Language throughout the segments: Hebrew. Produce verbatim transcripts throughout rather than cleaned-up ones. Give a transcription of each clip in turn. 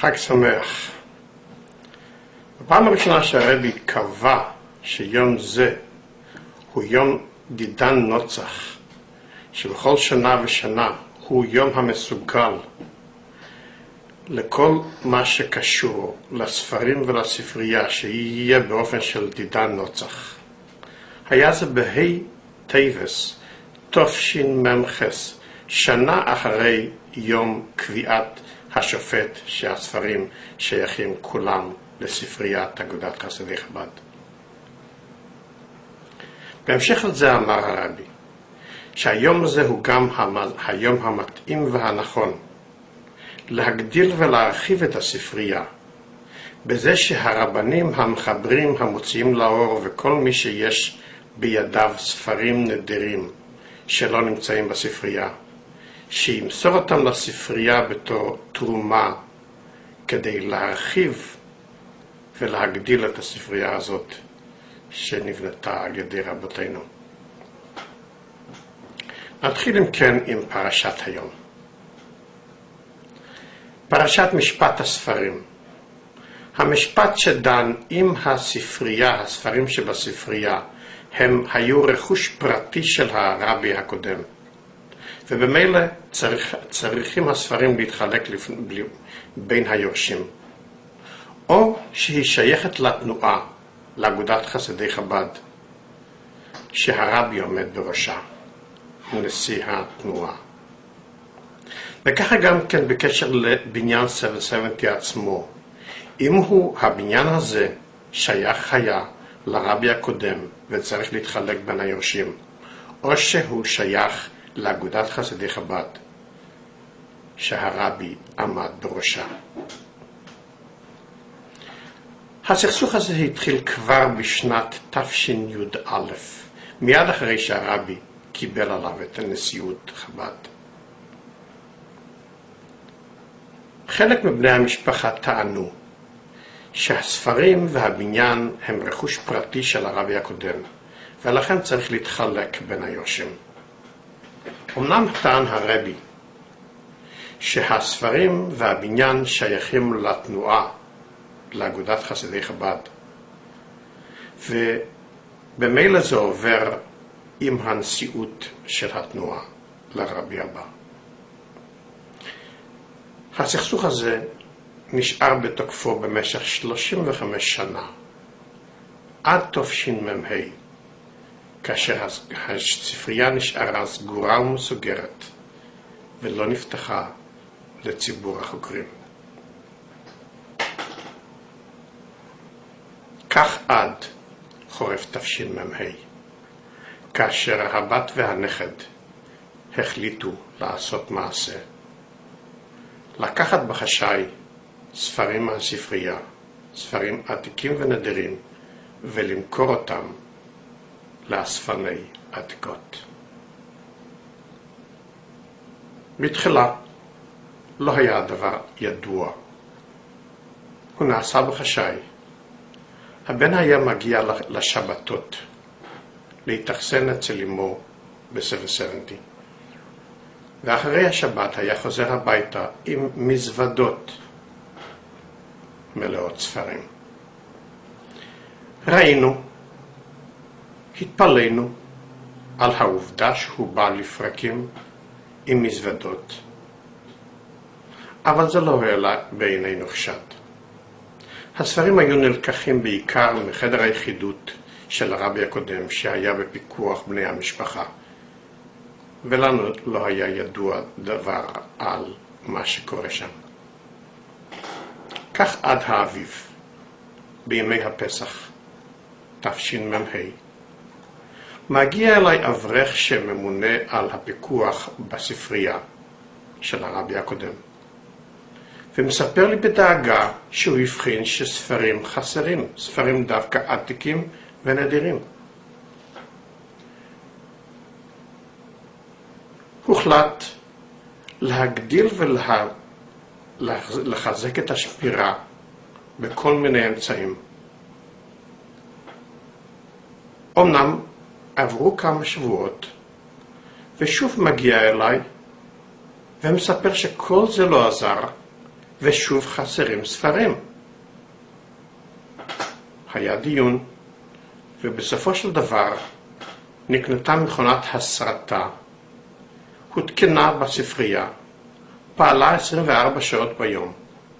חג שמח. בפעם הראשונה שהרבי קבע שיום זה הוא יום דידן נוצח, שבכל שנה ושנה הוא יום המסוגל לכל מה שקשור לספרים ולספרייה שיהיה באופן של דידן נוצח. היה זה בהי טייבס תשמ"ח, שנה אחרי יום קביעת השופט שהספרים שייכים כולם לספריית אגודת חסידי חב"ד. בהמשך לזה אמר הרבי שהיום הזה הוא גם היום המתאים והנכון להגדיל ולהרחיב את הספרייה, בזה שהרבנים המחברים המוציאים לאור וכל מי שיש בידיו ספרים נדירים שלא נמצאים בספרייה, שימסור אותם לספרייה בתור תרומה כדי להרחיב ולהגדיל את הספרייה הזאת שנבנתה על ידי רבותינו. נתחיל אם כן עם פרשת היום. פרשת משפט הספרים. המשפט שדן עם הספרייה, הספרים שבספרייה, הם היו רכוש פרטי של הרבי הקודם. ובמילא צריך, צריכים הספרים להתחלק לפ... בין היורשים. או שהיא שייכת לתנועה, לאגודת חסידי חב"ד, שהרבי עומד בראשה, נשיא התנועה. וככה גם כן בקשר לבניין שבע שבעים עצמו. אם הוא, הבניין הזה, שייך היה לרבי הקודם וצריך להתחלק בין היורשים, או שהוא שייך לאגודת חסידי חב"ד שהרבי עמד בראשה. הסכסוך הזה התחיל כבר בשנת תשי"א, מיד אחרי שהרבי קיבל עליו את נשיאות חב"ד. חלק מבני המשפחה טענו שהספרים והבניין הם רכוש פרטי של הרבי הקודם, ולכן צריך להתחלק בין היורשים. אמנם טען הרבי שהספרים והבניין שייכים לתנועה, לאגודת חסידי חב"ד, ובמילא זה עובר עם הנשיאות של התנועה לרבי הבא. הסכסוך הזה נשאר בתוקפו במשך שלושים וחמש שנה, עד תשמ"ה, כאשר הספרייה נשארה סגורה ומסוגרת ולא נפתחה לציבור החוקרים. כך עד חורף תשמ"ה, כאשר הבת והנכד החליטו לעשות מעשה, לקחת בחשאי ספרים מהספרייה, ספרים עתיקים ונדירים, ולמכור אותם לאספני עתיקות. בתחילה לא היה הדבר ידוע. הוא נעשה בחשאי. הבן היה מגיע לשבתות להתאכסן אצל אמו בסבע שבעים, ואחרי השבת היה חוזר הביתה עם מזוודות מלאות ספרים. ראינו, התפלאנו על העובדה שהוא בא לפרקים עם מזוודות, אבל זה לא העלה בעינינו חשד. הספרים היו נלקחים בעיקר מחדר היחידות של הרבי הקודם שהיה בפיקוח בני המשפחה, ולנו לא היה ידוע דבר על מה שקורה שם. כך עד האביב, בימי הפסח, תשמ"ה, מגיע אליי אברך שממונה על הפיקוח בספרייה של הרבי הקודם, ומספר לי בדאגה שהוא הבחין שספרים חסרים, ספרים דווקא עתיקים ונדירים. הוחלט להגדיל ולחזק את השמירה בכל מיני אמצעים. אמנם עברו כמה שבועות, ושוב מגיע אליי ומספר שכל זה לא עזר, ושוב חסרים ספרים. היה דיון, ובסופו של דבר נקנתה מכונת הסרטה, הותקנה בספרייה, פעלה עשרים וארבע שעות ביום.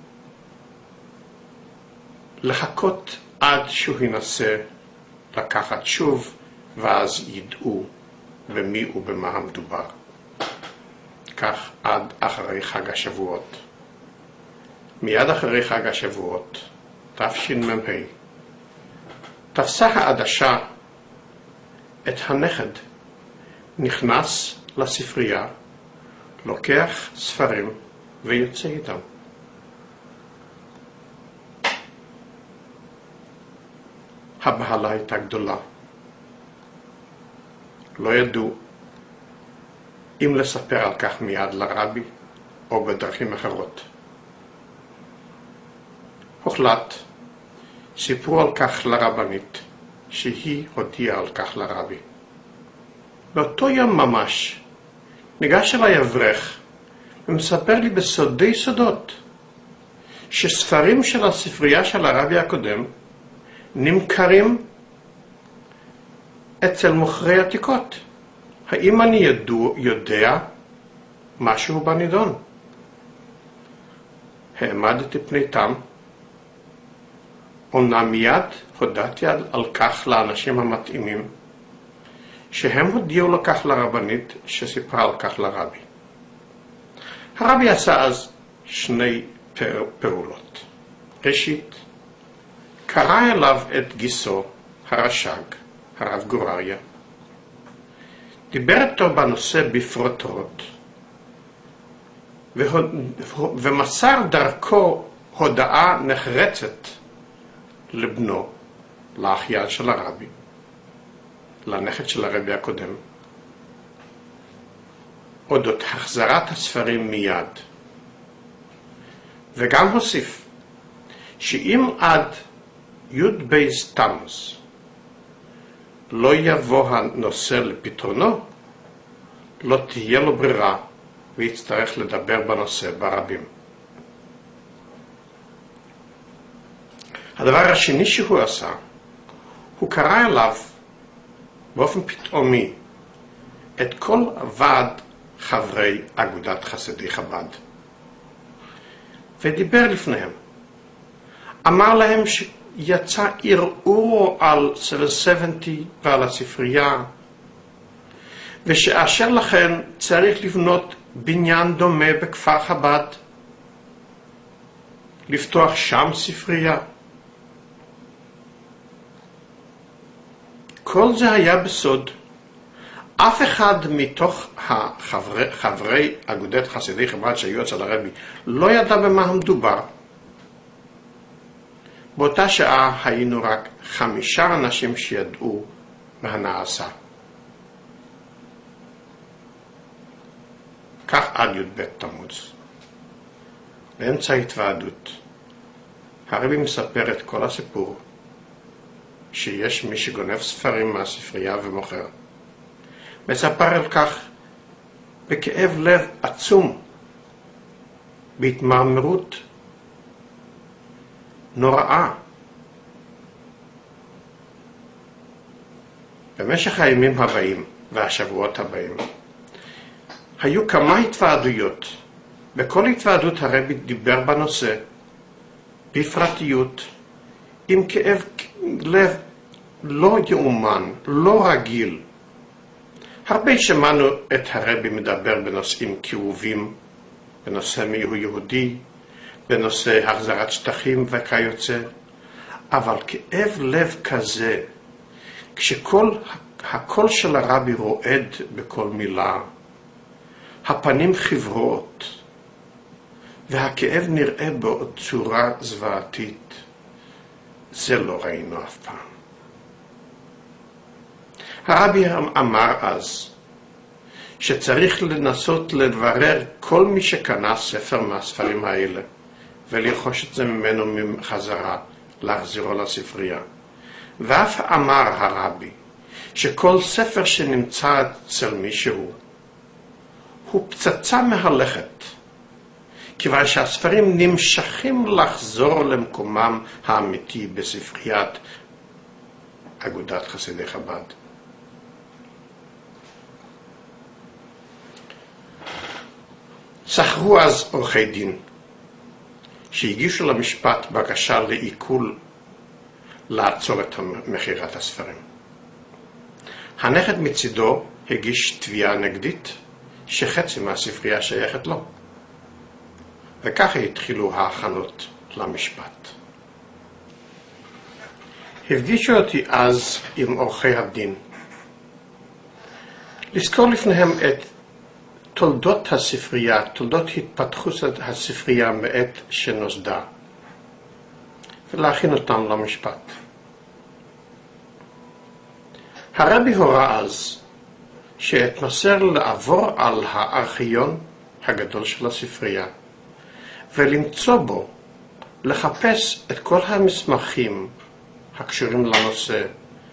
לחכות עד שהוא ינסה לקחת שוב, ואז ידעו במי ובמה המדובר. כך עד אחרי חג השבועות. מיד אחרי חג השבועות, תשמ"ה, תפסה העדשה את הנכד, נכנס לספרייה, לוקח ספרים ויוצא איתם. הבהלה הייתה גדולה. לא ידעו אם לספר על כך מיד לרבי או בדרכים אחרות. הוחלט, סיפרו על כך לרבנית, שהיא הודיעה על כך לרבי. באותו יום ממש ניגש אליי אברך ומספר לי בסודי סודות שספרים של הספרייה של הרבי הקודם נמכרים אצל מוכרי עתיקות. האם אני ידוע, יודע משהו בנידון? העמדתי פני תם. אומנם מיד הודעתי על, על כך לאנשים המתאימים, שהם הודיעו לכך לרבנית שסיפרה על כך לרבי. הרבי עשה אז שני פר, פעולות. ראשית, קרא אליו את גיסו הרש"ג, הרב גורריה, דיבר איתו בנושא בפרוטרוט, ומסר דרכו הודעה נחרצת לבנו, לאחיין של הרבי, לנכד של הרבי הקודם, אודות החזרת הספרים מיד. וגם הוסיף שאם עד י' בייס תמוז לא יבוא הנושא לפתרונו, לא תהיה לו ברירה ויצטרך לדבר בנושא ברבים. הדבר השני שהוא עשה, הוא קרא אליו באופן פתאומי את כל ועד חברי אגודת חסידי חב"ד, ודיבר לפניהם. אמר להם שיצא ערעור על סבל שבעים ועל הספרייה, ושאשר לכן צריך לבנות בניין דומה בכפר חב"ד, לפתוח שם ספרייה. כל זה היה בסוד. אף אחד מתוך החברי, חברי אגודת חסידי חב"ד שהיו אצל הרבי לא ידע במה המדובר. באותה שעה היינו רק חמישה אנשים שידעו מה נעשה. כך עד י"ב תמוז. באמצע התוועדות, הרבי מספר את כל הסיפור, שיש מי שגונב ספרים מהספרייה ומוכר. מספר על כך בכאב לב עצום, בהתמרמרות נוראה. במשך הימים הבאים והשבועות הבאים היו כמה התוועדויות. בכל התוועדות הרבי דיבר בנושא בפרטיות, עם כאב לב לא יאומן, לא רגיל. הרבה שמענו את הרבי מדבר בנושאים כאובים, בנושא מיהו יהודי, בנושא החזרת שטחים וכיוצא, אבל כאב לב כזה, כשכל הקול של הרבי רועד בכל מילה, הפנים חברות, והכאב נראה בצורה זוועתית, זה לא ראינו אף פעם. הרבי אמר אז שצריך לנסות לברר כל מי שקנה ספר מהספרים האלה ולרכוש את זה ממנו מחזרה, להחזירו לספרייה. ואף אמר הרבי שכל ספר שנמצא אצל מישהו הוא פצצה מהלכת, כיוון שהספרים נמשכים לחזור למקומם האמיתי בספריית אגודת חסידי חב"ד. זכרו אז עורכי דין שהגישו למשפט בקשה לעיכול לעצור את מכירת הספרים. הנכד מצידו הגיש תביעה נגדית שחצי מהספרייה שייכת לו. וככה התחילו ההכנות למשפט. הפגישו אותי אז עם עורכי הדין לזכור לפניהם את תולדות הספרייה, תולדות התפתחות הספרייה מעת שנוסדה, ולהכין אותם למשפט. הרבי הורה אז שאתמסר לעבור על הארכיון הגדול של הספרייה ולמצוא בו, לחפש את כל המסמכים הקשורים לנושא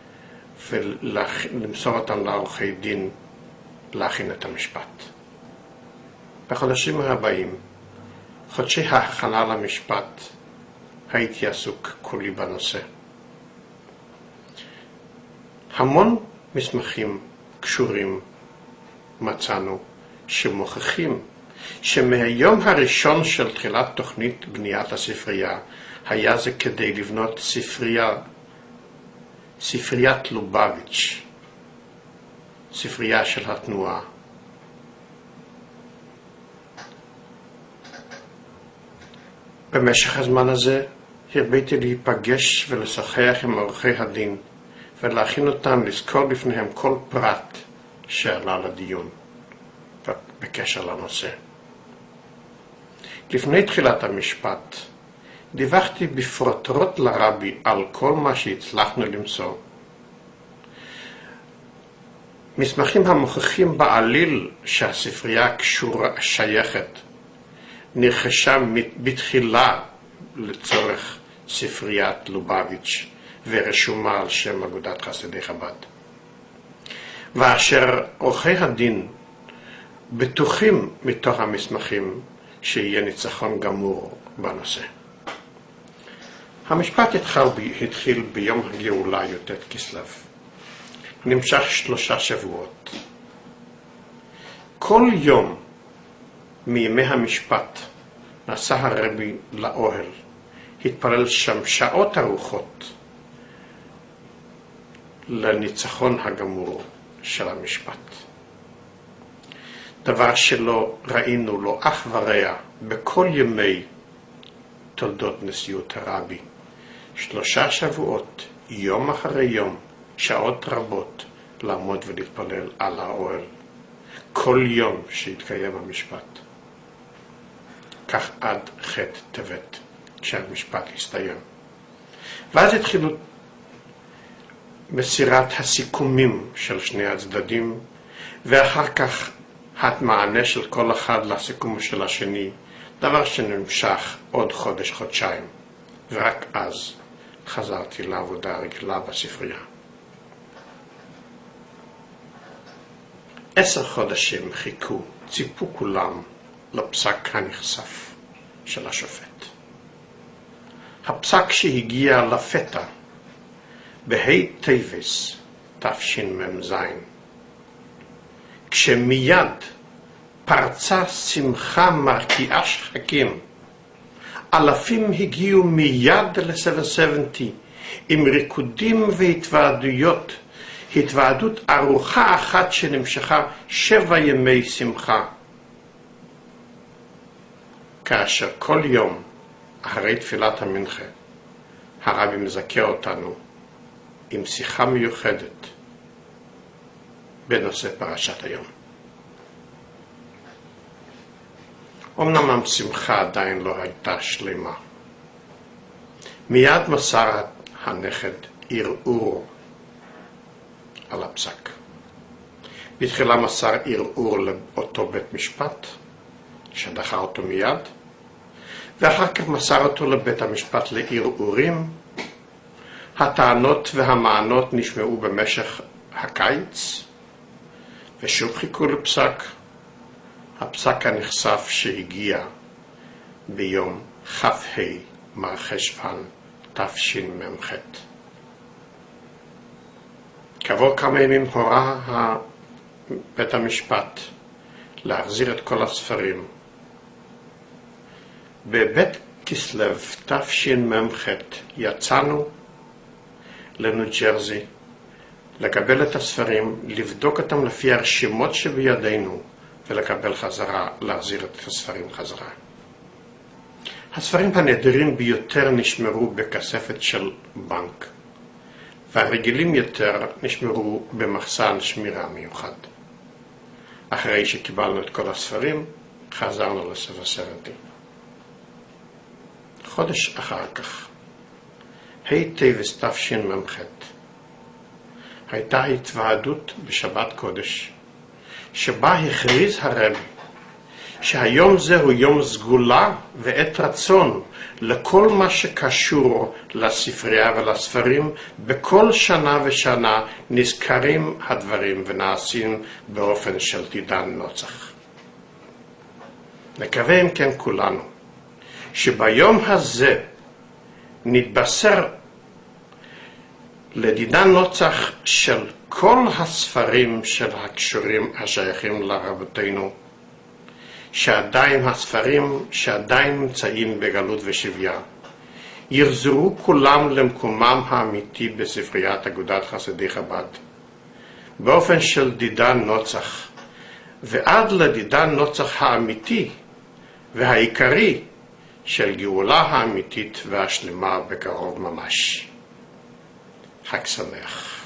ולמסור אותם לעורכי דין להכין את המשפט. בחודשים הבאים, חודשי ההכנה למשפט, הייתי עסוק כולי בנושא. המון מסמכים קשורים מצאנו שמוכיחים שמהיום הראשון של תחילת תוכנית בניית הספרייה היה זה כדי לבנות ספרייה, ספריית לובביץ', ספרייה של התנועה. במשך הזמן הזה הרביתי להיפגש ולשוחח עם עורכי הדין ולהכין אותם לזכור לפניהם כל פרט שעלה לדיון בקשר לנושא. לפני תחילת המשפט דיווחתי בפרוטרוט לרבי על כל מה שהצלחנו למצוא. מסמכים המוכיחים בעליל שהספרייה קשורה שייכת נרכשה בתחילה לצורך ספריית לובביץ' ורשומה על שם אגודת חסידי חב"ד. ואשר עורכי הדין בטוחים מתוך המסמכים שיהיה ניצחון גמור בנושא. המשפט התחיל, התחיל ביום הגאולה י"ט כסלו. נמשך שלושה שבועות. כל יום מימי המשפט נסע הרבי לאוהל, התפלל שם שעות ארוכות לניצחון הגמור של המשפט. דבר שלא ראינו לו אח ורע בכל ימי תולדות נשיאות הרבי. שלושה שבועות, יום אחרי יום, שעות רבות, לעמוד ולהתפלל על האוהל. כל יום שהתקיים המשפט. כך עד ח' טבת, כשהמשפט הסתיים. ואז התחילו מסירת הסיכומים של שני הצדדים, ואחר כך המענה של כל אחד לסיכום של השני, דבר שנמשך עוד חודש, חודשיים, ורק אז חזרתי לעבודה הרגילה בספרייה. עשר חודשים חיכו, ציפו כולם לפסק הנחשף של השופט. הפסק שהגיע לפתע בהי טייבס תשמ"ז, כשמיד פרצה שמחה מרקיעה שחקים. אלפים הגיעו מיד ל-שבע שבעים עם ריקודים והתוועדויות, התוועדות ארוחה אחת שנמשכה שבע ימי שמחה. כאשר כל יום אחרי תפילת המנחה הרבי מזכה אותנו עם שיחה מיוחדת בנושא פרשת היום. אמנם השמחה עדיין לא הייתה שלמה. מיד מסר הנכד ערעור על הפסק. בתחילה מסר ערעור לאותו בית משפט שדחה אותו מיד, ואחר כך מסר אותו לבית המשפט לערעורים. הטענות והמענות נשמעו במשך הקיץ, ושוב חיכו לפסק. הפסק הנחשף שהגיע ביום כ"ה מרחשוון תשמ"ח. כעבור כמה ימים הורה בית המשפט להחזיר את כל הספרים. בבית כסלו תשמ"ח יצאנו לניו ג'רזי לקבל את הספרים, לבדוק אותם לפי הרשימות שבידינו ולקבל חזרה, להחזיר את הספרים חזרה. הספרים הנדירים ביותר נשמרו בכספת של בנק, והרגילים יותר נשמרו במחסן שמירה מיוחד. אחרי שקיבלנו את כל הספרים, חזרנו לסבע שבעים. חודש אחר כך, ה' טבת תשמ"ח, הייתה התוועדות בשבת קודש, שבה הכריז הרבי שהיום זהו יום סגולה ועת רצון לכל מה שקשור לספרייה ולספרים. בכל שנה ושנה נזכרים הדברים ונעשים באופן של דידן נצח. נקווה אם כן כולנו שביום הזה נתבשר לדידן נצח של כל הספרים של הקשורים השייכים לרבותינו, שעדיין הספרים שעדיין נמצאים בגלות ושביה יחזרו כולם למקומם האמיתי בספריית אגודת חסידי חב"ד באופן של דידן נצח, ועד לדידן נצח האמיתי והעיקרי של גאולה האמיתית והשלמה בקרוב ממש. חג שמח.